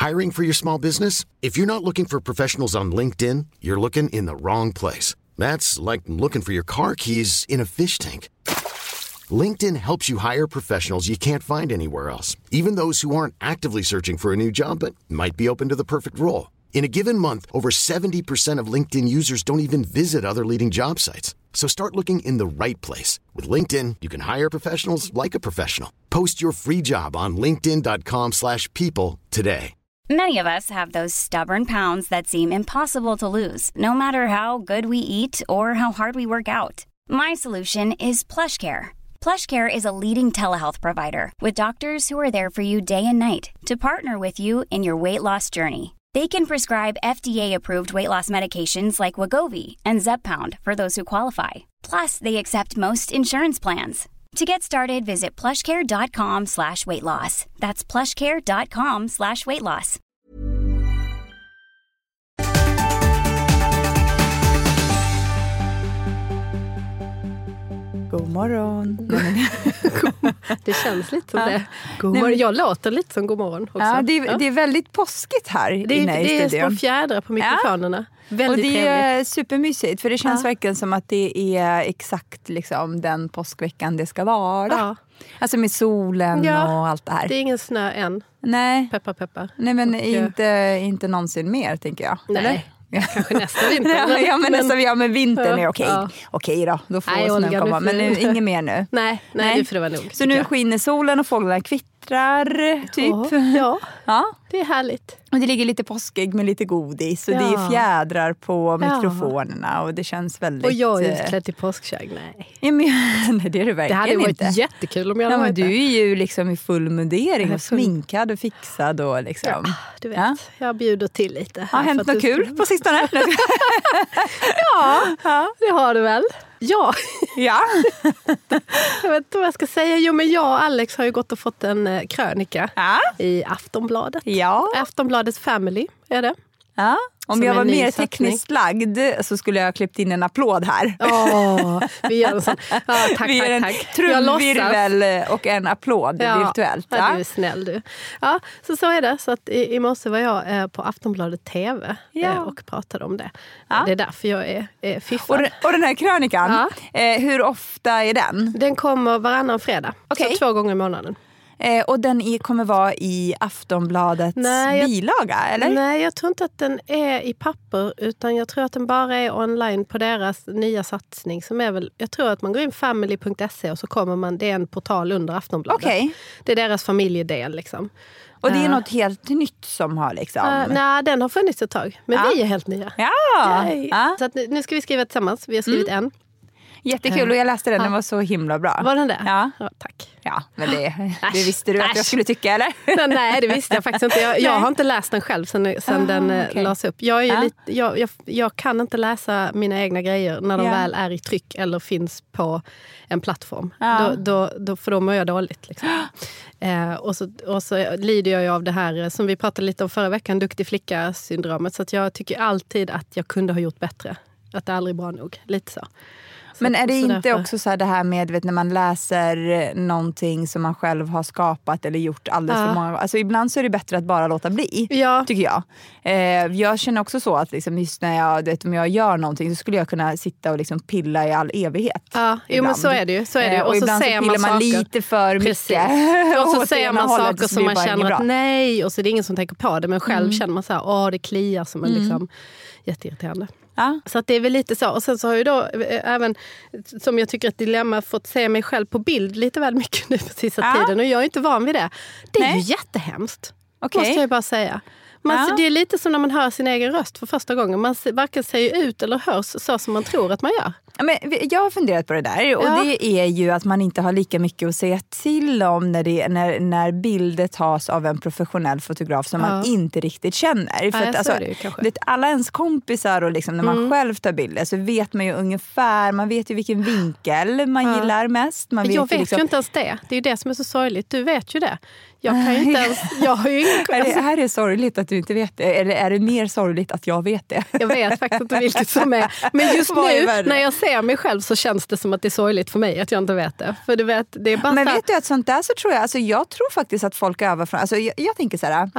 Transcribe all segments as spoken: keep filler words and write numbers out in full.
Hiring for your small business? If you're not looking for professionals on LinkedIn, you're looking in the wrong place. That's like looking for your car keys in a fish tank. LinkedIn helps you hire professionals you can't find anywhere else, even those who aren't actively searching for a new job but might be open to the perfect role. In a given month, over seventy percent of LinkedIn users don't even visit other leading job sites. So start looking in the right place. With LinkedIn, you can hire professionals like a professional. Post your free job on linkedin dot com slash people today. Many of us have those stubborn pounds that seem impossible to lose, no matter how good we eat or how hard we work out. My solution is PlushCare. PlushCare is a leading telehealth provider with doctors who are there for you day and night to partner with you in your weight loss journey. They can prescribe F D A-approved weight loss medications like Wegovy and Zepbound for those who qualify. Plus, they accept most insurance plans. To get started, visit plushcare.com slash weight loss. That's plushcare.com slash weight loss. God morgon. Det känns lite som ja. det. God morgon. Nej, men... Jag låter lite som god morgon också. Ja, det, är, ja. det är väldigt påskigt här det är, inne i studion. Det är små fjädrar på mikrofonerna. Ja. Väldigt och det trevligt. är supermysigt för det känns ja. verkligen som att det är exakt liksom den påskveckan det ska vara. Ja. Alltså med solen ja. och allt det här. Det är ingen snö än. Nej. Peppar, peppar. Nej, men och, inte, inte någonsin mer, tänker jag. Nej. Eller? Kanske nästa vinter. ja, ja, men nästa ja, men vintern är okej. Ja. Okej då, då får nej, snön Olga, komma. får... Men nu, inget mer nu. Nej, nej, nej. Det får det vara nog. Så nu skiner solen och fåglarna kvittrar, typ. Oh, ja, ja, det är härligt. Och det ligger lite påskägg med lite godis. Och ja. det är fjädrar på mikrofonerna. Ja. Och det känns väldigt... Och jag är utklädd till påskkägg, nej. Ja, men, nej, det är det verkligen inte. Det hade varit inte. jättekul om jag hade ja, varit men Du är ju liksom i full mundering och full... sminkad och fixad. Och liksom. Ja, du vet. Ja. Jag bjuder till lite. Har hänt något kul ska... på sistone? ja, ja, det har du väl. Ja. ja. jag vet inte vad jag ska säga. Jo, men jag och Alex har ju gått och fått en eh, krönika ja. i Aftonbladet. Ja. Aftonbladets Family är det. Ja. Om Som jag var mer satsning. tekniskt lagd så skulle jag ha klippt in en applåd här. Åh, vi gör en sån. Ja, tack, vi tack, en tack. trumvirvel och en applåd ja, virtuellt. Ja, du är snäll du. Ja, så så är det. Så att i, i morse var jag eh, på Aftonbladet T V ja. eh, och pratade om det. Ja. Det är därför jag är, är fiffad. Och, och den här krönikan, ja. eh, hur ofta är den? Den kommer varannan fredag. Okay. Så två gånger i månaden. Eh, och den är, kommer vara i Aftonbladets nej, jag, bilaga, eller? Nej, jag tror inte att den är i papper, utan jag tror att den bara är online på deras nya satsning som är väl, jag tror att man går in family punkt se och så kommer man, det är en portal under Aftonbladet. Okay. Det är deras familjedel liksom. Och det är uh, något helt nytt som har liksom... Uh, nej, den har funnits ett tag. Men ja. vi är helt nya. Ja! ja. Så att nu, nu ska vi skriva tillsammans. Vi har skrivit mm. en. Jättekul och jag läste den, den var så himla bra. Var den det? Ja. ja tack. Ja, men det, det visste du att jag skulle tycka, eller? Nej, det visste jag faktiskt inte. Jag, jag har inte läst den själv sen, sen ah, den okay. lades upp. Jag, är ja. lite, jag, jag, jag kan inte läsa mina egna grejer när de ja. väl är i tryck eller finns på en plattform. Ja. Då, då, då, för då mår jag dåligt. Liksom. eh, och, så, och så lider jag ju av det här som vi pratade lite om förra veckan, duktig flicka-syndromet. Så att jag tycker alltid att jag kunde ha gjort bättre. Att det är aldrig bra nog. Lite så. Så men är det inte därför... också så här det här med vet, när man läser någonting som man själv har skapat eller gjort alldeles ja. för många gånger. Alltså ibland så är det bättre att bara låta bli, ja. tycker jag. Eh, jag känner också så att liksom, just när jag, vet, om jag gör någonting så skulle jag kunna sitta och liksom pilla i all evighet. Ja, jo, men så är det ju. Så är det ju. Och, och så ibland så pillar man, man lite för Precis. mycket. Och så säger man saker som man känner att bra. nej, och så är det ingen som tänker på det. Men själv mm. känner man så här, åh det kliar som en mm. liksom jätteirriterande. Ja. Så att det är väl lite så. Och sen så har ju då även, som jag tycker ett dilemma, fått se mig själv på bild lite väl mycket nu på sista ja. tiden. Och jag är inte van vid det. Det är Nej. ju jättehemskt. Okay. Måste jag bara säga. Man, ja. Det är lite som när man hör sin egen röst för första gången. Man varken säger ut eller hörs så som man tror att man gör. Ja, men jag har funderat på det där och ja. det är ju att man inte har lika mycket att säga till om när, det, när, när bilder tas av en professionell fotograf som ja. man inte riktigt känner. För ja, att, alltså, vet, alla ens kompisar och liksom, när man mm. själv tar bilder så vet man ju ungefär, man vet ju vilken vinkel man ja. gillar mest. Man vet jag vet ju, liksom... ju inte ens det. Det är ju det som är så sorgligt. Du vet ju det. Jag kan ju inte ens... Jag har ju ingen... är, det, är det sorgligt att du inte vet det? Eller är det mer sorgligt att jag vet det? Jag vet faktiskt inte vilket som är. Men just nu, när jag ser mig själv så känns det som att det är sorgligt för mig att jag inte vet det. För du vet, det är bara Men så... vet du att sånt där så tror jag, alltså jag tror faktiskt att folk övar från, alltså jag, jag tänker så här, ja.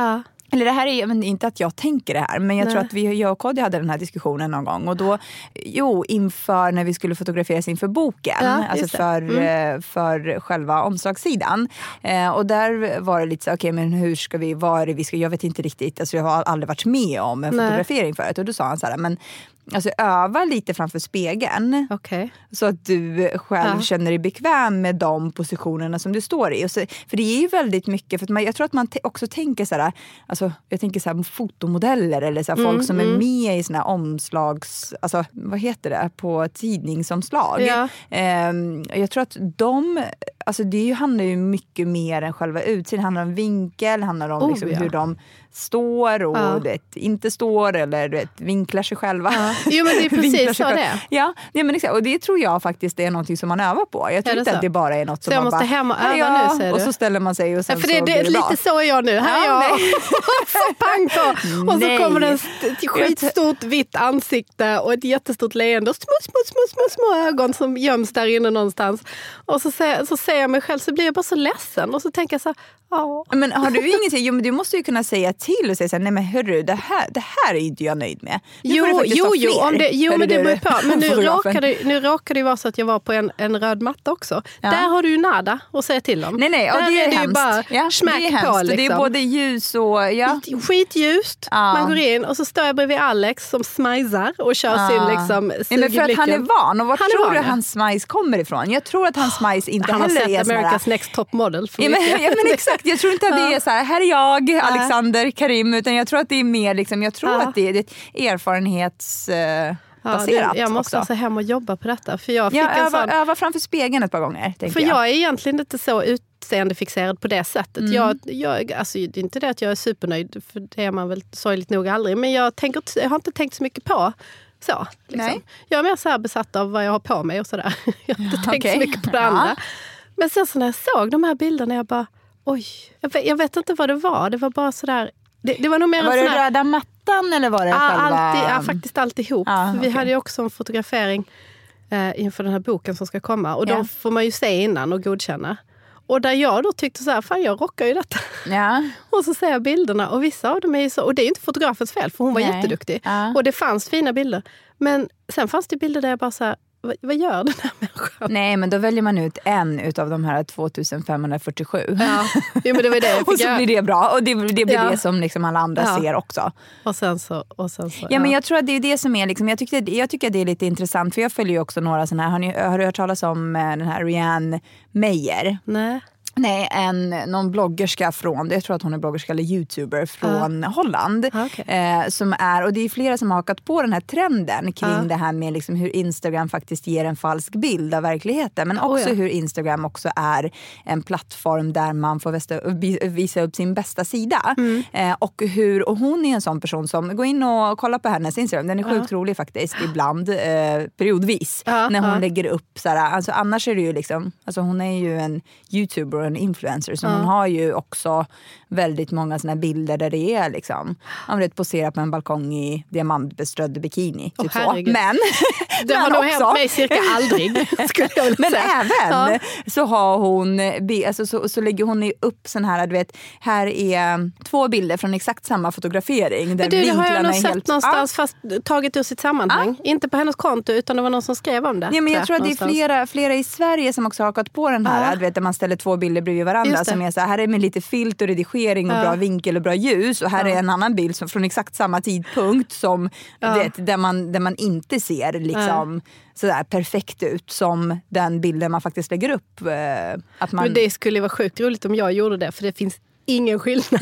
Eller det här är men inte att jag tänker det här, men jag Nej. tror att vi, jag och Kodjo hade den här diskussionen någon gång. Och då, jo, inför när vi skulle fotograferas inför boken, ja, alltså för, mm. för själva omslagssidan. Eh, och där var det lite så, okej, okay, men hur ska vi, vad är det vi ska, jag vet inte riktigt, alltså jag har aldrig varit med om en Nej. fotografering förut. Och då sa han så här, men alltså öva lite framför spegeln. Okay. Så att du själv ja. känner dig bekväm med de positionerna som du står i. Och så, för det är ju väldigt mycket, för att man, jag tror att man t- också tänker så här, alltså jag tänker så här fotomodeller eller så här, mm, folk som mm. är med i såna här omslags, alltså vad heter det, på tidningsomslag. Ja. Um, jag tror att de, alltså det handlar ju mycket mer än själva utsidan. Det handlar om vinkel, det handlar om oh, liksom, ja. hur de står och ja. vet, inte står eller vet, vinklar sig själva. Ja. Jo, men det är precis så det. Ja, ja men exakt. Och det tror jag faktiskt är någonting som man övar på. Jag tror inte så? att det bara är något som så jag man måste bara, hem och öva ja, nu, säger och du. så ställer man sig och sen ja, för det, så det är det lite bra. så är jag nu. Här ja, är jag. Så pang på. Och så nej. kommer det ett skitstort vitt ansikte och ett jättestort leende och små, små, små, små, små ögon som göms där inne någonstans. Och så ser, så ser jag mig själv så blir jag bara så ledsen och så tänker jag så här, ja. Men har du ingenting, jo men du måste ju kunna säga till och säga så här, nej men hörru, det här, det här är inte jag nöjd med. Nu jo, jo, jo, om det, jo men det beror på. Men nu råkade, nu råkade det vara så att jag var på en, en röd matta också. Ja. Där har du ju nada att säga till om. Nej, nej, och där det är, är det hemskt. ju bara ja, smäck det är på liksom. Det är både ljus och... Ja. Skitljust. Ja. Man går in och så står jag bredvid Alex som smajsar och kör ja. sin liksom nej, men för att han är van. Och var han tror van, du ja. hans smajs kommer ifrån? Jag tror att hans smajs inte han heller är Han har sett America's sådär... Next Top Model. Ja men, ja men exakt, jag tror inte att det är så här, här är jag, Alexander Karim, utan jag tror att det är mer liksom, jag tror ja. att det är ett erfarenhets... Uh, Ja, det, jag måste alltså hem och jobba på detta. För jag fick ja, en öva, sån, öva framför spegeln ett par gånger. För jag. jag är egentligen inte så utseendefixerad på det sättet. Mm. Jag, jag, alltså, det är inte det att jag är supernöjd, för det är man väl sorgligt nog aldrig. Men jag, tänker, jag har inte tänkt så mycket på så. Liksom. Nej. Jag är mer så här besatt av vad jag har på mig och sådär. Jag har inte ja, tänkt okay. så mycket på det ja. andra. Men sen så när jag såg de här bilderna, jag bara, oj, jag vet, jag vet inte vad det var. Det var bara sådär, det, det var nog mer var en det sån här, röda mattan eller var det ja, själva? Alltid, ja, faktiskt alltihop. Ja, okay. Vi hade ju också en fotografering eh, inför den här boken som ska komma. Och ja. de får man ju se innan och godkänna. Och där jag då tyckte så här, fan jag rockar ju detta. Ja. Och så ser jag bilderna och vissa av dem är ju så, och det är ju inte fotografens fel för hon var Nej. jätteduktig. Ja. Och det fanns fina bilder. Men sen fanns det bilder där jag bara så här, vad, vad gör den här människan? Nej, men då väljer man ut en utav de här tvåtusenfemhundrafyrtiosju. Ja, jo, men det var det. Och så jag... blir det bra. Och det, det blir ja. det som liksom alla andra ja. ser också. Och sen så... Och sen så ja. ja, men jag tror att det är det som är liksom, jag tycker, jag tycker att det är lite intressant. För jag följer ju också några sådana här, har, ni, har du hört talas om den här Rianne Meyer? Nej. Nej, en, någon bloggerska från, jag tror att hon är bloggerska eller youtuber från uh. Holland. Okay. Eh, som är, och det är flera som har hakat på den här trenden kring uh. det här med liksom hur Instagram faktiskt ger en falsk bild av verkligheten. Men också oh, ja. hur Instagram också är en plattform där man får västa, visa upp sin bästa sida. Mm. Eh, och, hur, och hon är en sån person som, gå in och kolla på hennes Instagram. Den är sjukt uh. rolig faktiskt ibland, eh, periodvis. Uh. När hon uh. lägger upp såhär, alltså annars är det ju liksom, alltså hon är ju en youtuber, en influencer, så ja. hon har ju också väldigt många såna bilder där det är liksom, man vet, posera på en balkong i diamantbeströdd bikini typ oh, så. Men det har nog hänt mig cirka aldrig, skulle jag vilja men säga. även ja. så har hon alltså, så, så lägger hon upp sån här, du vet, här är två bilder från exakt samma fotografering där men du, det har jag nog sett helt, någonstans ja. fast taget ur sitt sammanhang, ja. inte på hennes konto utan det var någon som skrev om det. Ja, men jag tror att det är flera, flera i Sverige som också har hakat på den här, ja. du vet, där man ställer två bilder bredvid varandra som är så här, här är med lite filt och redigering och ja. bra vinkel och bra ljus och här ja. är en annan bild som från exakt samma tidpunkt som ja. vet, där, man, där man inte ser liksom ja. sådär perfekt ut som den bilden man faktiskt lägger upp. Att man... Men det skulle vara sjukt roligt om jag gjorde det, för det finns ingen skillnad.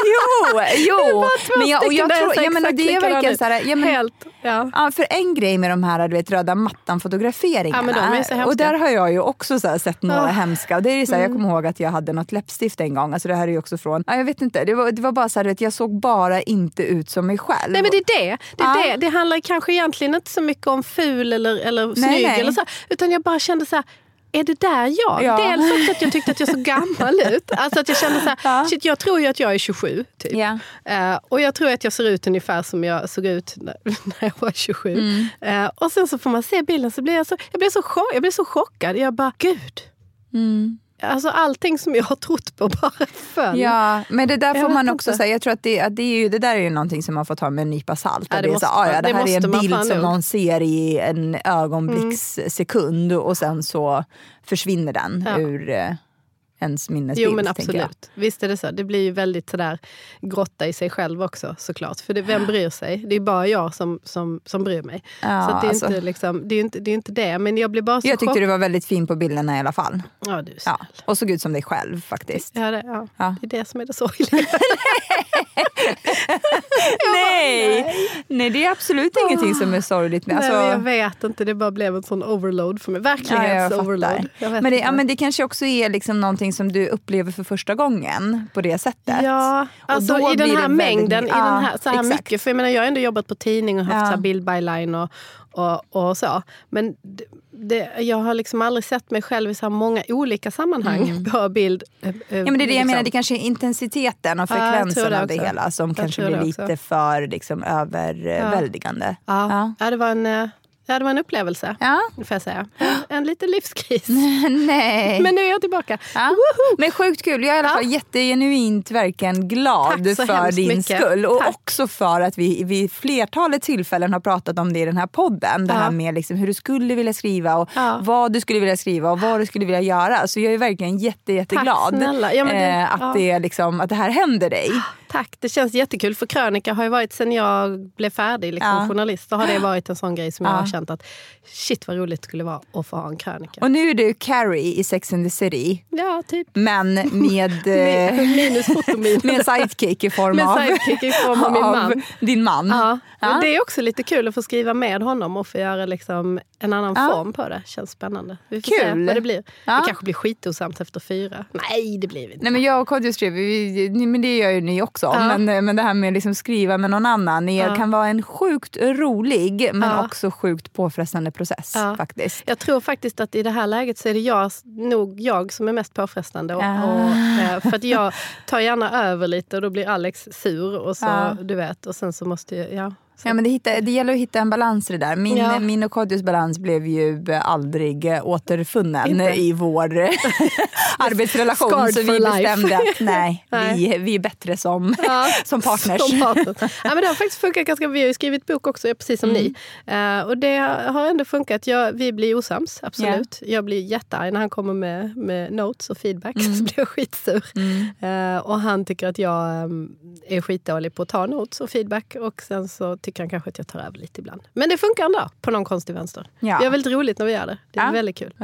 jo, jo. Men jag, och jag tror, jag menar, det är verkligen så här, jag men, helt, ja. ja, för en grej med de här, du vet, röda mattan-fotograferingarna. Ja, men de är så och där har jag ju också så här, sett några oh. hemska. Och det är så här, mm. jag kommer ihåg att jag hade något läppstift en gång. Alltså det här är ju också från, ja, jag vet inte, det var, det var bara så här, du vet, jag såg bara inte ut som mig själv. Nej, men det är det. Det, är ja. det. det handlar kanske egentligen inte så mycket om ful eller, eller snygg nej, nej. eller så, utan jag bara kände så här, är det där jag? Ja. Dels också att jag tyckte att jag såg gammal ut. Alltså att jag kände så här, ja. shit, jag tror ju att jag är tjugosju typ. Ja. Uh, och jag tror att jag ser ut ungefär som jag såg ut när, när jag var tjugosju. Mm. Uh, och sen så får man se bilden så blir jag så, jag blir så, chock, jag blir så chockad. Jag bara, gud. Mm. alltså allting som jag har trott på bara föll. Ja, men det där får man också inte. säga. Jag tror att det, att det, är ju, det där är ju någonting som man får ta med en nypa salt. Ja, det, det, är måste, så, ja, det här det är en bild som nog. någon ser i en ögonblickssekund och sen så försvinner den ja. ur eh, ens minnesbild. Jo men absolut, visst är det så. Det blir ju väldigt sådär grotta i sig själv också såklart. För det, vem bryr sig? Det är bara jag som, som, som bryr mig. Ja, så att det, är alltså, inte, liksom, det, är inte, det är inte det. Men jag blir bara så Jag tyckte chock. det var väldigt fin på bilderna i alla fall. Ja, du är snäll. Ja, och såg ut som dig själv faktiskt. Ja, det, ja. Ja. det är det som är det sorgliga. nej. nej, nej det är absolut oh. ingenting som är sorgligt med. Alltså, nej, jag vet inte, det bara blev en sån overload för mig. Verklighets-overload. Ja, men, det, ja, men det kanske också är liksom någonting som du upplever för första gången på det sättet. Ja, alltså i den här mängden, väldigt, i den här, så här mycket. För jag menar, jag har ändå jobbat på tidning och haft ja. så här bildbyline och, och, och så. Men det, det, jag har liksom aldrig sett mig själv i så här många olika sammanhang mm. på bild. Äh, ja, men det är det liksom. jag menar, det kanske är intensiteten och frekvensen ja, det av det hela som jag kanske blir lite för liksom, överväldigande. Ja. Ja. Ja, det var en... Ja, det var en upplevelse, ja. får jag säga. En, en liten livskris. Nej. Men nu är jag tillbaka. Ja. Men sjukt kul. Jag är i alla fall ja. jättegenuint verkligen glad för din mycket. skull. Och Tack. också för att vi vid flertalet tillfällen har pratat om det i den här podden. Det ja. här med liksom hur du skulle vilja skriva och ja. vad du skulle vilja skriva och vad du skulle vilja göra. Så jag är verkligen jätte, jätteglad ja, det, eh, att, ja. det, liksom, att det här händer dig. Tack, det känns jättekul. För krönika har ju varit sen jag blev färdig liksom, ja. journalist. Så har det varit en sån grej som jag ja. har känt att shit vad roligt det skulle vara att få ha en krönika. Och nu är du Carrie i Sex and the City. Ja, typ. Men med, minus fotomin. med sidekick i form, med av, sidekick i form av min man. din man. Ja. Ja. Men det är också lite kul att få skriva med honom och få göra liksom en annan ja. form på det. Känns spännande. Vi får kul. se vad det blir. Ja. Det kanske blir skitosamt efter fyra. Nej, det blir vi inte. Nej, men jag och Kodjo skrev, vi, men det gör ju ni också. Ja. Men, men det här med liksom skriva med någon annan ni ja. kan vara en sjukt rolig men ja. också sjukt påfrestande process ja. faktiskt. Jag tror faktiskt att i det här läget så är det jag, nog jag som är mest påfrestande. Och, ja. och, för att jag tar gärna över lite och då blir Alex sur och så, ja. du vet. Och sen så måste jag, ja. Ja, men det, hitta, det gäller att hitta en balans i det där. Min, ja. min och Kodjos balans blev ju aldrig återfunnen Inte. i vår arbetsrelation. Scarred så vi bestämde life. att nej, nej. Vi, vi är bättre som, ja. som partners. Som partners. Ja, men det har faktiskt funkat ganska. Vi har ju skrivit bok också, precis som mm. ni. Uh, och det har ändå funkat. Jag, vi blir osams, absolut. Yeah. Jag blir jättearg när han kommer med, med notes och feedback. Mm. Så blir jag skitsur. Mm. Uh, och han tycker att jag um, är skitdålig på att ta notes och feedback. Och sen så tycker han kanske att jag tar över lite ibland. Men det funkar ändå på någon konstig vänster. Ja. Det är väldigt roligt när vi gör det. Det är ja. väldigt kul.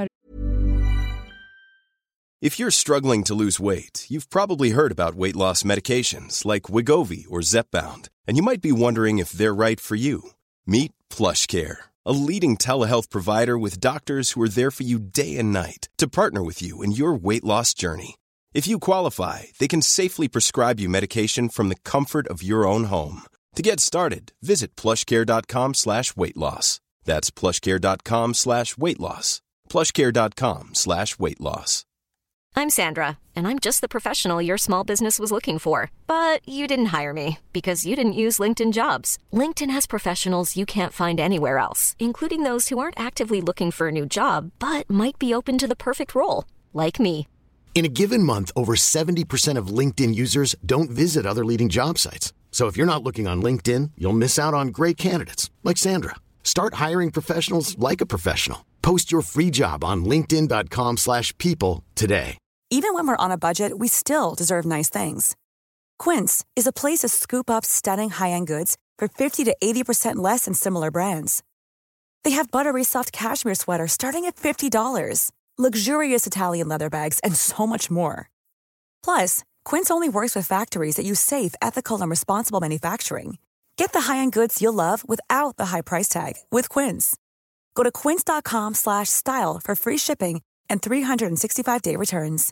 If you're struggling to lose weight, you've probably heard about weight loss medications like Wegovy or Zepbound. And you might be wondering if they're right for you. Meet PlushCare, a leading telehealth provider with doctors who are there for you day and night to partner with you in your weight loss journey. If you qualify, they can safely prescribe you medication from the comfort of your own home. To get started, visit plushcare.com slash weight loss. That's plushcare.com slash weight loss. plushcare.com slash weight loss. I'm Sandra, and I'm just the professional your small business was looking for. But you didn't hire me because you didn't use LinkedIn Jobs. LinkedIn has professionals you can't find anywhere else, including those who aren't actively looking for a new job, but might be open to the perfect role, like me. In a given month, over seventy percent of LinkedIn users don't visit other leading job sites. So if you're not looking on LinkedIn, you'll miss out on great candidates like Sandra. Start hiring professionals like a professional. Post your free job on linkedin.com slash people today. Even when we're on a budget, we still deserve nice things. Quince is a place to scoop up stunning high-end goods for fifty to eighty percent less than similar brands. They have buttery soft cashmere sweaters starting at fifty dollars, luxurious Italian leather bags, and so much more. Plus, Quince only works with factories that use safe, ethical, and responsible manufacturing. Get the high-end goods you'll love without the high price tag with Quince. Go to quince.com slash style for free shipping and three sixty-five day returns.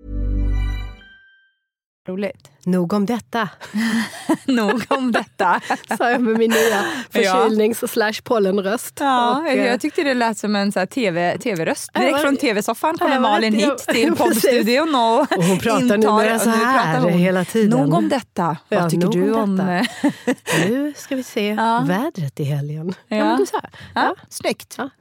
Roligt. Nog om detta. Nog om detta. Sa jag med min nya förkylnings- och slash pollenröst. Ja, och, jag tyckte det lät som en så här TV, tv-röst. Direkt var, från tv-soffan kommer Malin jag, hit till poddstudion och, och hon pratar intar, numera så här hon, hela tiden. Nog om detta. Ja, vad tycker du om... om nu ska vi se ja. vädret i helgen. Ja, ja. Men du sa. Ja. Ja. Snyggt. Ja, tack.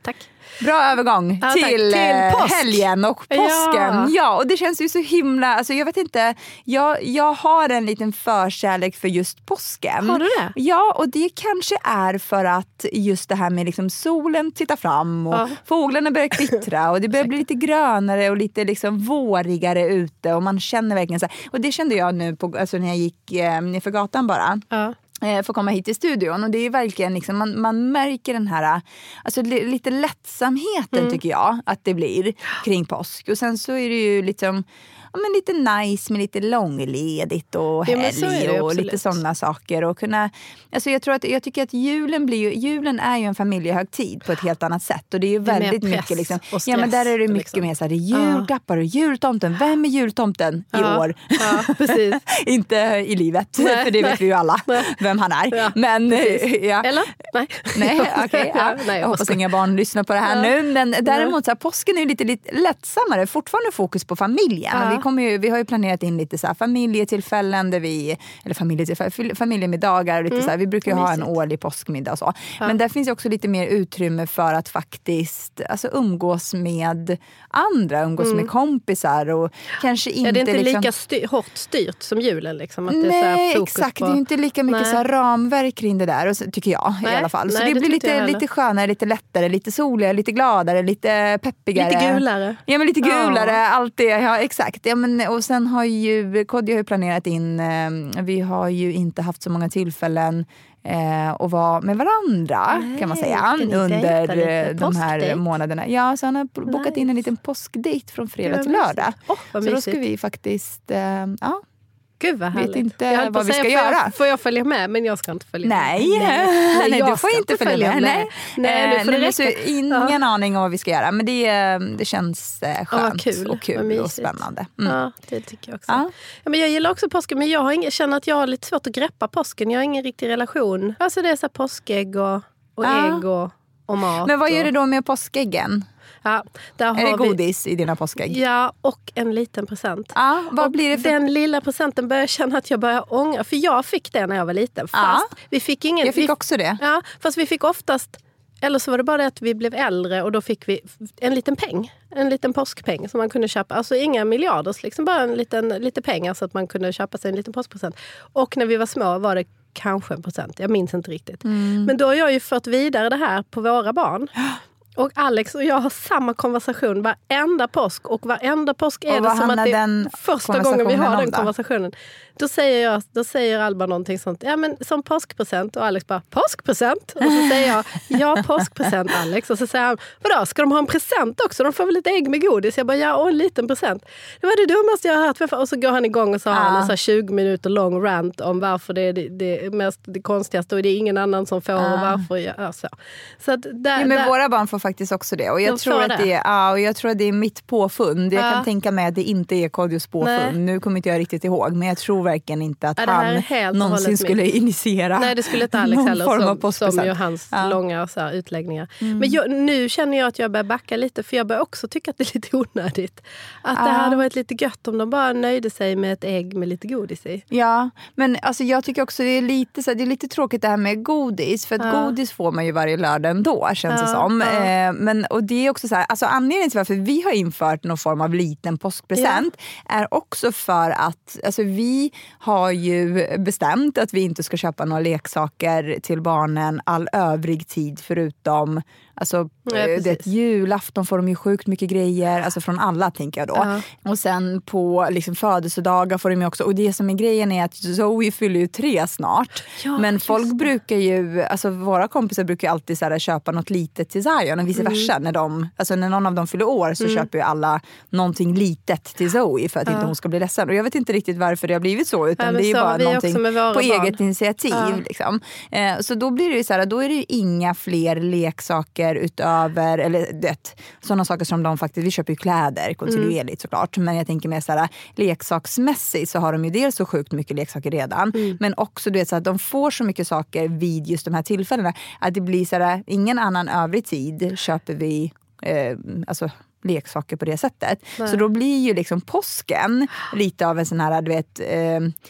Bra övergång ja, till, till helgen och påsken. Ja. ja, och det känns ju så himla... Alltså jag vet inte, jag, jag har en liten förkärlek för just påsken. Har du det? Ja, och det kanske är för att just det här med liksom solen tittar fram och ja. fåglarna börjar kvittra och det börjar bli lite grönare och lite liksom vårigare ute och man känner verkligen så här. Och det kände jag nu på, alltså när jag gick eh, ner för gatan bara. Ja. För att komma hit till studion och det är verkligen liksom, man, man märker den här alltså lite lättsamheten mm. tycker jag att det blir kring påsk och sen så är det ju liksom ja, men lite nice med lite långledigt och helg ja, och lite sådana saker och kunna, alltså jag tror att jag tycker att julen blir ju, julen är ju en familjehögtid på ett helt annat sätt och det är ju det är väldigt mycket liksom, ja men där är det mycket liksom. mer så här, det är julklappar och jultomten, vem är jultomten ja. i år? Ja, precis. Inte i livet, nej, för det nej. vet vi ju alla nej. vem han är. Ja, men ja. Eller? Nej. Nej, okej. Okay, ja. Nej, jag, jag hoppas inga barn lyssnar på det här ja. nu, men däremot så här, påsken är ju lite, lite lättsammare, fortfarande fokus på familjen. Ja. Vi kommer ju, vi har ju planerat in lite så här familjetillfällen där vi, eller familjetillfällen, familjemiddagar och lite mm. så här, vi brukar ju ha en årlig påskmiddag och så. Ja. Men där finns ju också lite mer utrymme för att faktiskt alltså, umgås med andra, umgås mm. med kompisar och kanske inte... Ja, det är inte liksom, lika styr, hårt styrt som julen liksom. Att nej, det är så här fokus exakt. På... Det är ju inte lika mycket så här ramverk kring det där, och så, tycker jag nej, i alla fall. Så nej, det, det blir lite, lite skönare, lite lättare, lite soligare, lite gladare, lite peppigare. Lite gulare. Ja, men lite gulare, ja. allt det. Ja, exakt. Ja, men, och sen har ju Kodjo har ju planerat in, eh, vi har ju inte haft så många tillfällen eh, att vara med varandra, nej, kan man säga, under de här påskdate. månaderna. Ja, så han har bokat nice. in en liten påskdate från fredag till lördag. Oh, så då ska vi faktiskt, eh, ja, gud vad härligt. Vet inte vad vi ska göra. Får jag, får jag följa med? Men jag ska inte följa nej. med. Nej, nej du får inte följa, följa med. med. Nej, nej, nej, nej så ingen ja. aning om vad vi ska göra. Men det, det känns skönt oh, kul. och kul och spännande. Mm. Ja, det tycker jag också. Ja. Ja, men jag gillar också påsken, men jag har ingen, känner att jag har lite svårt att greppa påsken. Jag har ingen riktig relation. Alltså det är så här påskägg och, och ja. ägg och, och mat. Men vad gör och... du då med påskäggen? Ja, där är har det godis vi... i dina påskägg? Ja, och en liten present. Ja, vad och blir det för... Den lilla presenten börjar jag känna att jag börjar ångra. För jag fick det när jag var liten. Fast ja, vi fick ingen... Jag fick vi... också det. Ja, fast vi fick oftast... Eller så var det bara det att vi blev äldre och då fick vi en liten peng. En liten påskpeng som man kunde köpa. Alltså inga miljarders, liksom bara en liten, lite pengar så att man kunde köpa sig en liten påskpresent. Och när vi var små var det kanske en procent. Jag minns inte riktigt. Mm. Men då har jag ju fört vidare det här på våra barn. Och Alex och jag har samma konversation varenda påsk. Och varenda påsk är det som att det är första gången vi har den konversationen. Då säger, jag, då säger Alba någonting sånt. Ja, men som påskpresent. Och Alex bara, påskpresent? Och så säger jag, ja, påskpresent Alex. Och så säger han, vadå, ska de ha en present också? De får väl lite ägg med godis? Jag bara, ja, och en liten present. Det var det dummaste jag har hört. Och så går han igång och så har han en så här tjugo minuter lång rant om varför det är det, det mest det konstigaste. Och det är ingen annan som får och varför jag gör så. Så att där, ja, men där, våra barn får faktiskt också det. Och jag, tror att det. Det, ja, och jag tror att det är mitt påfund. Jag ja. kan tänka mig att det inte är Kodjos påfund. Nej. Nu kommer inte jag riktigt ihåg. Men jag tror verkligen inte att ja, han någonsin skulle mitt. initiera. Nej, det skulle inte Alex heller. Som, som ju hans ja. långa så här, utläggningar. Mm. Men jag, nu känner jag att jag börjar backa lite. För jag börjar också tycka att det är lite onödigt. Att ja. det hade varit lite gött om de bara nöjde sig med ett ägg med lite godis i. Ja, men alltså, jag tycker också det är lite, så här, det är lite tråkigt det här med godis. För att ja. godis får man ju varje lördag ändå, känns ja. det som. Ja. Eh, men, och det är också så här, alltså anledningen till varför vi har infört någon form av liten påskpresent ja. är också för att alltså, vi har ju bestämt att vi inte ska köpa några leksaker till barnen all övrig tid förutom alltså ja, det julafton får de ju sjukt mycket grejer alltså från alla tänker jag då. Ja. Och sen på liksom födelsedagar får de ju också, och det som är grejen är att Zoe fyller ju tre snart. Ja, men folk det. brukar ju alltså våra kompisar brukar ju alltid så här, köpa något litet till Zion och vice mm. versa när de alltså när någon av dem fyller år så mm. köper ju alla någonting litet till Zoe för att ja. inte hon ska bli ledsen. Och jag vet inte riktigt varför det har blivit så utan ja, det är ju bara någonting på barn. eget initiativ ja. liksom. Eh, så då blir det ju så här, då är det ju inga fler leksaker utöver, eller det, sådana saker som de faktiskt, vi köper ju kläder kontinuerligt mm. såklart, men jag tänker mer såhär leksaksmässigt så har de ju dels så sjukt mycket leksaker redan, mm. men också du vet så att de får så mycket saker vid just de här tillfällena att det blir såhär, ingen annan övrig tid köper vi eh, alltså leksaker på det sättet. Nej. Så då blir ju liksom påsken lite av en sån här, du vet eh,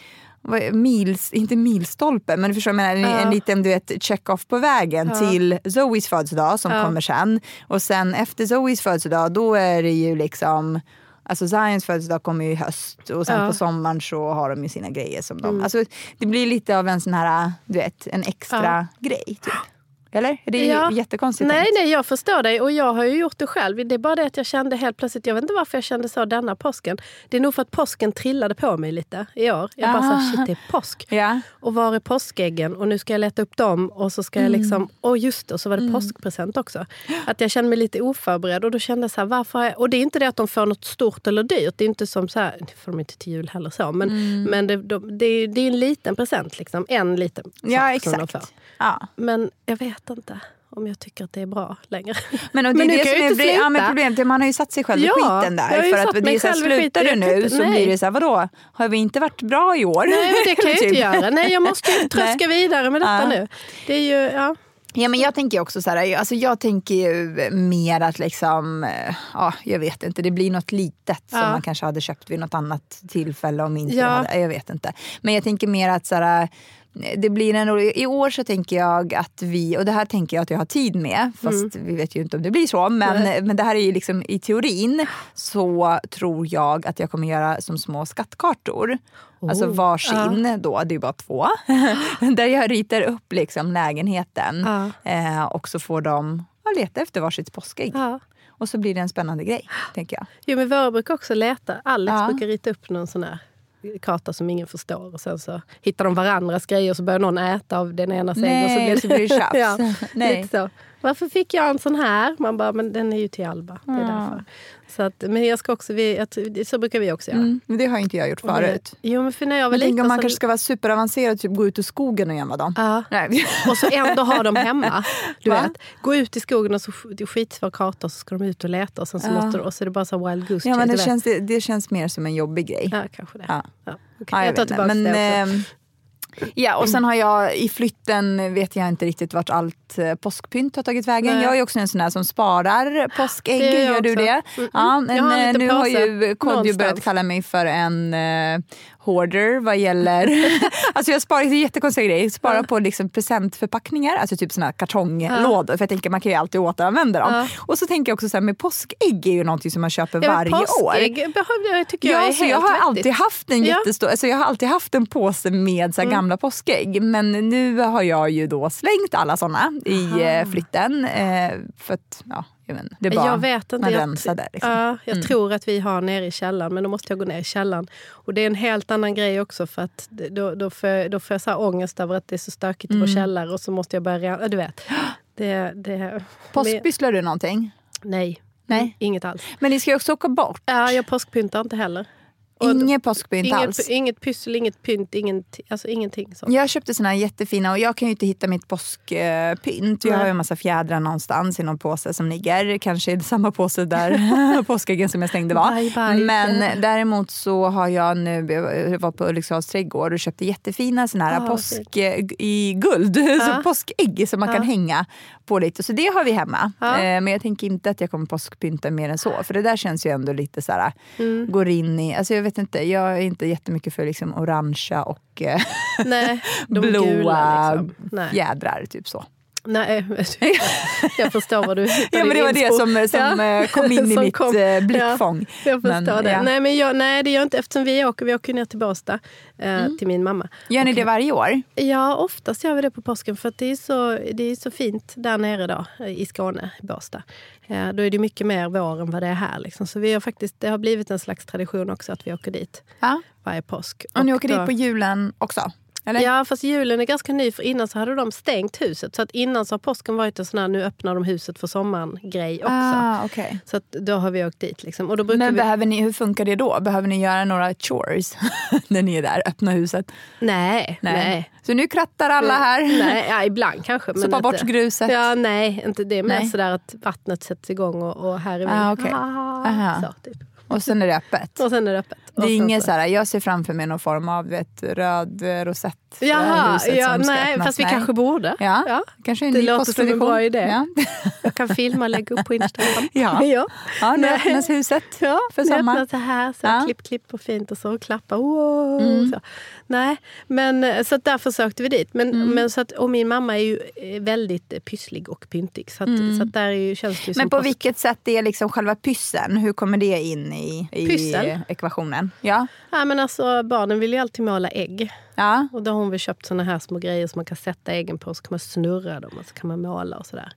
mils, inte milstolpe, men du förstår, men en, ja. en liten, du vet, check-off på vägen ja. till Zoes födelsedag som ja. kommer sen. Och sen efter Zoes födelsedag, då är det ju liksom, alltså Zions födelsedag kommer ju i höst och sen ja. på sommaren så har de ju sina grejer som de, mm. alltså det blir lite av en sån här, du vet, en extra ja. grej typ. Eller? Det är ja. jättekonstigt. Nej, tänkt. nej, jag förstår dig. Och jag har ju gjort det själv. Det är bara det att jag kände helt plötsligt, jag vet inte varför jag kände så denna påsken. Det är nog för att påsken trillade på mig lite i år. Jag ah. bara så shit, det är påsk. Ja. Och var är påskäggen? Och nu ska jag leta upp dem. Och så ska jag liksom, åh mm. oh, just det, och så var det mm. påskpresent också. Att jag kände mig lite oförberedd. Och då kände jag så här, varför är, och det är inte det att de får något stort eller dyrt. Det är inte som så här, det får de inte till jul heller så. Men, mm. men det, de, det, är, det är en liten present liksom. En liten sak. Ja, exakt. Ja. Men jag vet inte om jag tycker att det är bra längre. Men, och det men är nu det kan som jag är inte ja, men problemet, man har ju satt sig själv i ja, skiten där. För att det är så här, slutar du nu så nej. blir det så här, vadå? Har vi inte varit bra i år? Nej, men det kan jag inte göra. Nej, jag måste ju tröska vidare med detta ja. nu. Det är ju, ja. Ja, men jag tänker också så här, alltså jag tänker ju mer att liksom, ja, jag vet inte, det blir något litet som ja. man kanske hade köpt vid något annat tillfälle om inte ja. hade, jag vet inte. Men jag tänker mer att så här, det blir en, i år så tänker jag att vi, och det här tänker jag att jag har tid med, fast mm. vi vet ju inte om det blir så, men, men det här är ju liksom i teorin så tror jag att jag kommer göra som små skattkartor. Oh. Alltså varsin ja. då, det är ju bara två. Där jag ritar upp liksom lägenheten ja. eh, och så får de ja, leta efter varsitt påskägg. Ja. Och så blir det en spännande grej, tänker jag. Jo, men våra brukar också leta. Alex ja. brukar rita upp någon sån här karta som ingen förstår och sen så hittar de varandras grejer och så börjar någon äta av den ena ägg och så blir det, så blir det tjafs. ja, Nej. lite så. Varför fick jag en sån här? Man bara, men den är ju till Alba. Det är ja. därför. Så att, men jag ska också, vi, jag, så brukar vi också göra. Mm, men det har inte jag gjort förut. Jo, men för när jag var men liten tänk om man så... kanske ska vara superavancerad, typ gå ut i skogen och gömma dem. Ja. Nej. Och så ändå ha dem hemma. Du Va? vet, gå ut i skogen och så det är skitsvår karta och så ska de ut och leta och sen så, ja. måste, och så är det bara så wild goose. Ja, men det känns, det, det känns mer som en jobbig grej. Ja, kanske det. Ja. Ja. Okay. Ja, jag, jag tar tillbaka men, det också. Eh, Ja, och sen har jag i flytten vet jag inte riktigt vart allt påskpynt har tagit vägen. Nej. Jag är också en sån här som sparar påskägg. Det gör du det? Mm. Ja, men nu har ju Kodjo börjat kalla mig för en uh, hoarder vad gäller... alltså jag sparar, det är jättekonstiga grejer. Sparar ja. på liksom presentförpackningar, alltså typ såna här kartonglådor. Ja. För jag tänker man kan ju alltid återanvända dem. Ja. Och så tänker jag också så här, med påskägg är ju någonting som man köper ja, varje påskägg år. Behövde jag tycker jag ja, är så helt jag har vettigt. alltid haft en ja. jättestor, alltså jag har alltid haft en påse med så här, mm. gamla påskägg. Men nu har jag ju då slängt alla såna i Aha. flytten. Eh, för att, ja, jag vet, det är bara jag vet inte. man jag, rensar där. Liksom. Ja, jag mm. tror att vi har nere i källaren, men då måste jag gå ner i källaren. Och det är en helt annan grej också, för att då, då, får, då får jag så här ångest över att det är så stökigt i mm. vår källare och så måste jag börja, du vet. Det, det, Påskpysslar du någonting? Nej, Nej, inget alls. Men ni ska ju också åka bort. Ja, jag påskpyntar inte heller. Inget påskpynt inget, alls? Inget pyssel, inget pynt, inget, alltså ingenting så. Jag köpte såna här jättefina och jag kan ju inte hitta mitt påskpynt. Jag har ju en massa fjädrar någonstans i någon påse som ligger. Kanske i samma påse där påskäggen som jag stängde var. Bye, bye. Men däremot så har jag nu, jag var på Ulriksdals trädgård och köpte jättefina såna här ah, påsk i guld. Ah. Så påskägg som man ah. kan hänga på lite. Så det har vi hemma. Ah. Men jag tänker inte att jag kommer påskpynta mer än så. För det där känns ju ändå lite så här, mm. går in i, alltså jag vet inte, jag är inte jättemycket för liksom orangea och Nej, blåa gula, liksom. fjädrar, typ så. Nej, jag förstår vad du... ja, men det var det som, som ja. kom in i mitt kom, blickfång. Ja, jag förstår men, det. Ja. Nej, men jag, nej, det gör inte, eftersom vi åker, vi åker ner till Båstad eh, mm. till min mamma. Gör ni och, det varje år? Ja, oftast gör vi det på påsken för att det är så, det är så fint där nere då, i Skåne, i Båstad. Eh, då är det mycket mer vår än vad det är här. Liksom. Så vi har faktiskt, det har blivit en slags tradition också att vi åker dit ja. varje påsk. Och, och ni åker då, dit på julen också? Eller? Ja, fast julen är ganska ny, för innan så hade de stängt huset. Så att innan så har påsken varit en sån här, nu öppnar de huset för sommaren-grej också. Ah, okay. Så att då har vi åkt dit liksom. Och då brukar Men vi... behöver ni, hur funkar det då? Behöver ni göra några chores när ni är där, öppna huset? Nej, nej. nej. Så nu krattar alla här? Nej, ja, ibland kanske. Sopa bort gruset? Ja, nej, inte det. Men sådär att vattnet sätts igång och, och här är vi. Ah, okay. ah, så, typ. Och sen är det öppet. Och sen är det öppet. Det är inget så här, jag ser framför mig någon form av vet, röd rosett. Jaha, ja, nej, fast vi nej. kanske borde. Ja, ja. Kanske en det ny låter som en bra idé. Ja. Jag kan filma och lägga upp på Instagram. Ja, ja. ja nu öppnas huset ja, för sommar. Så här, så ja. klipp, klipp och fint och så klappa. Wow, mm. så. Nej, men så att där försökte vi dit. Men, mm. men så att, och min mamma är ju väldigt pysslig och pyntig. Så att, mm. så att där är ju, känns det ju Men på påsk. vilket sätt är liksom själva pyssen? Hur kommer det in i, i ekvationen? Ja. Ja, men alltså barnen vill ju alltid måla ägg. Ja. Och då har hon väl köpt såna här små grejer som man kan sätta äggen på, så kan man snurra dem och så kan man måla och sådär.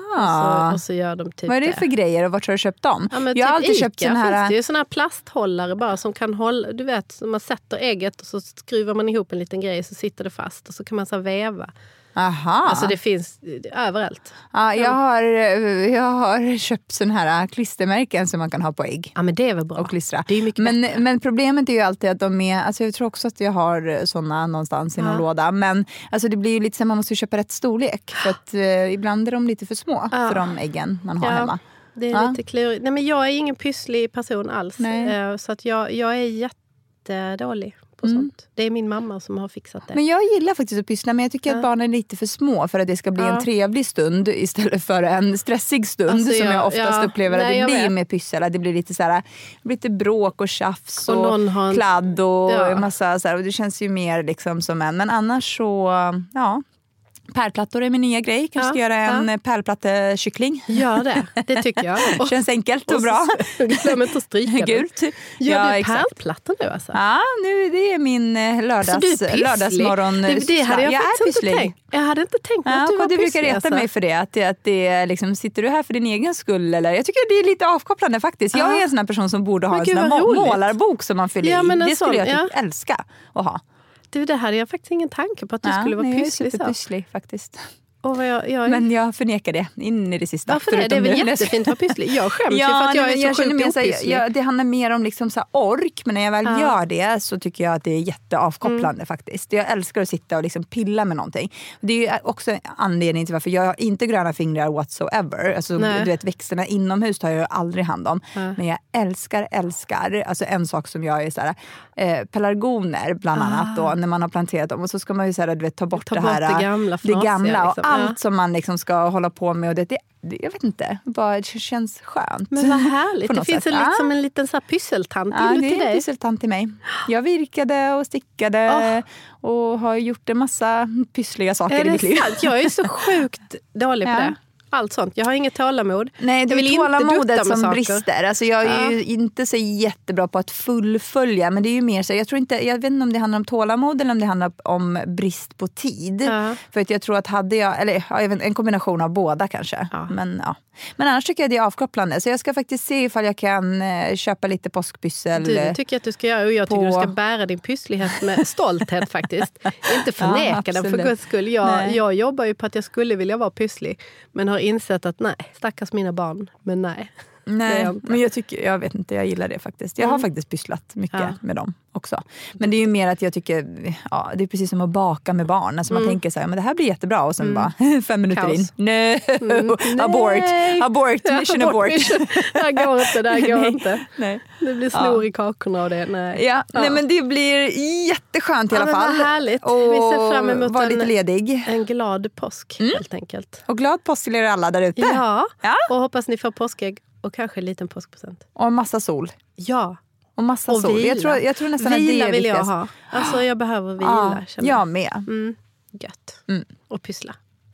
Ah. Och, så, och så gör de typ Vad är det för det. grejer och vart har du köpt dem? Ja, jag typ har alltid Ica köpt sån här... finns det ju såna här plasthållare bara som kan hålla, du vet, man sätter ägget och så skruvar man ihop en liten grej så sitter det fast och så kan man så här väva. Aha. Alltså det finns överallt. Ja, jag har, jag har köpt sån här klistermärken som man kan ha på ägg. Ja, men det är väl bra. Och klistra. Det är mycket men, bättre. men problemet är ju alltid att de är, alltså jag tror också att jag har såna någonstans i någon ja. låda. Men alltså det blir ju lite så att man måste köpa rätt storlek. För att eh, ibland är de lite för små ja. för de äggen man har ja. hemma. Det är ja. lite klurigt. Nej, men jag är ingen pysslig person alls. Nej. Så att jag, jag är jättedålig på mm. sånt. Det är min mamma som har fixat det. Men jag gillar faktiskt att pyssla, men jag tycker ja. att barnen är lite för små för att det ska bli ja. en trevlig stund istället för en stressig stund alltså, som jag, jag oftast ja. upplever Nej, att det blir vet. med pyssel. Det blir lite så här, lite bråk och tjafs och, och en... kladd och ja. en massa så här, och det känns ju mer liksom som en, men annars så, ja. Pärlplattor är min nya grej. Kanske ja, ska göra en ja. pärlplattekyckling. Gör det, det tycker jag. Känns enkelt och, och bra. Glöm inte att stryka Gult. Gör ja, du pärlplattor nu alltså? Ja, nu, det är min lördags, lördagsmorgon. Det, det hade jag, jag faktiskt inte tänkt. Jag hade inte tänkt ja, att du var du pysslig. Du brukar reta alltså. mig för det. Att, att det är liksom, sitter du här för din egen skull? Eller? Jag tycker det är lite avkopplande faktiskt. Jag är en sån här person som borde ha men en sån här målarbok som man fyller ja, i. Det skulle jag typ ja. älska att ha. Du, det hade jag faktiskt ingen tanke på att du ja, skulle vara nej, pysslig. Jag är superpysslig faktiskt. Och jag, jag... Men jag förnekar det in i det sista. Varför det? Det är väl jättefint att vara pysslig. Jag skäms ja, för att jag nej, är så sjukt opysslig. Jag, det handlar mer om liksom så här ork. Men när jag väl ja. gör det så tycker jag att det är jätteavkopplande mm. faktiskt. Jag älskar att sitta och liksom pilla med någonting. Det är ju också en anledning till varför jag har inte gröna fingrar whatsoever. Alltså, du vet, växterna inomhus tar jag aldrig hand om. Ja. Men jag älskar, älskar. Alltså en sak som jag är så här, eh, pelargoner bland annat ah. då, när man har planterat dem. Och så ska man ju så här, du vet, ta bort ta det här. Bort det gamla. Det gamla liksom. Allt ja. som man liksom ska hålla på med och det, det jag vet inte, bara det känns skönt. Men vad härligt. Det finns sätt. en, liksom en liten så här pysseltant ja, inuti dig. Ja, det är en pysseltant till mig. Jag virkade och stickade oh. och har gjort en massa pyssliga saker i mitt liv. Sant? Jag är så sjukt dålig på ja. det. Allt sånt. Jag har inget tålamod. Nej, det är tålamodet som saker. brister. Alltså jag är ja. ju inte så jättebra på att fullfölja. Men det är ju mer så. Jag tror inte, jag vet inte om det handlar om tålamod eller om det handlar om brist på tid. Ja. För att jag tror att hade jag, eller ja, en kombination av båda kanske. Ja. Men ja. Men annars tycker jag det är avkopplande. Så jag ska faktiskt se ifall jag kan eh, köpa lite påskpyssel. Du, det tycker jag att du ska göra. Och jag tycker på... du ska bära din pysslighet med stolthet faktiskt. Inte förneka ja, den för guds skull. Jag, jag jobbar ju på att jag skulle vilja vara pysslig. Men har insett att nej, stackars mina barn. Men nej. Nej, jag men jag tycker, jag vet inte, jag gillar det faktiskt. Jag har mm. faktiskt pysslat mycket ja. med dem också. Men det är ju mer att jag tycker, ja, det är precis som att baka med barn. Alltså man mm. tänker så här, men det här blir jättebra. Och sen mm. bara, fem minuter Kaos. in. Nej, mm. abort, abort, mission abort. abort. Mission. Det här går inte, det här går nej. inte. Nej. Det blir snor ja. i kakorna av det. Nej. Ja, ja. Nej, men det blir jätteskönt i alla ja, fall. Vad härligt. Och vi ser fram emot var en, lite ledig. en glad påsk mm. helt enkelt. Och glad påsk till er alla där ute. Ja. ja, och hoppas ni får påskägg. Och kanske en liten påskpresent. Och en massa sol. Ja. Och massa och sol. Vila. Jag tror, jag tror nästan vila att det är vill jag viktigast. ha. Alltså jag behöver vila. Ja, jag med. Mm. Gött. Mm. Och pyssla.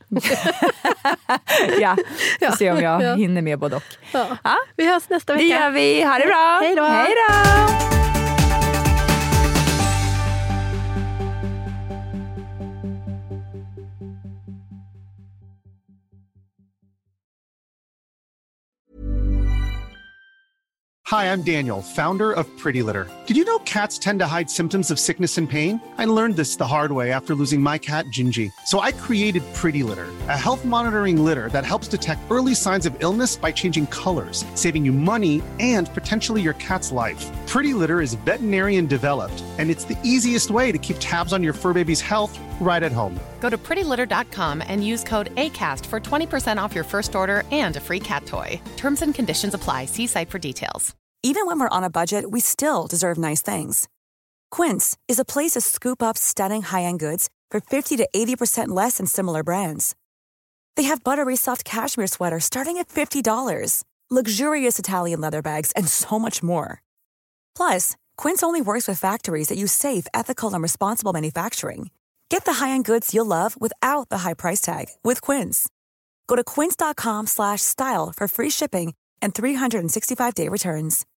ja, vi får se om jag ja. hinner med både och. Ja. Ja. Vi hörs nästa vecka. Det gör vi. Ha det bra. Hej då. Hej då. Hi, I'm Daniel, founder of Pretty Litter. Did you know cats tend to hide symptoms of sickness and pain? I learned this the hard way after losing my cat, Gingy. So I created Pretty Litter, a health monitoring litter that helps detect early signs of illness by changing colors, saving you money and potentially your cat's life. Pretty Litter is veterinarian developed, and it's the easiest way to keep tabs on your fur baby's health right at home. Go to pretty litter dot com and use code ACAST for twenty percent off your first order and a free cat toy. Terms and conditions apply. See site for details. Even when we're on a budget, we still deserve nice things. Quince is a place to scoop up stunning high-end goods for fifty to eighty percent less than similar brands. They have buttery soft cashmere sweaters starting at fifty dollars, luxurious Italian leather bags, and so much more. Plus, Quince only works with factories that use safe, ethical, and responsible manufacturing. Get the high-end goods you'll love without the high price tag with Quince. Go to quince.com slash style for free shipping and three sixty-five day returns.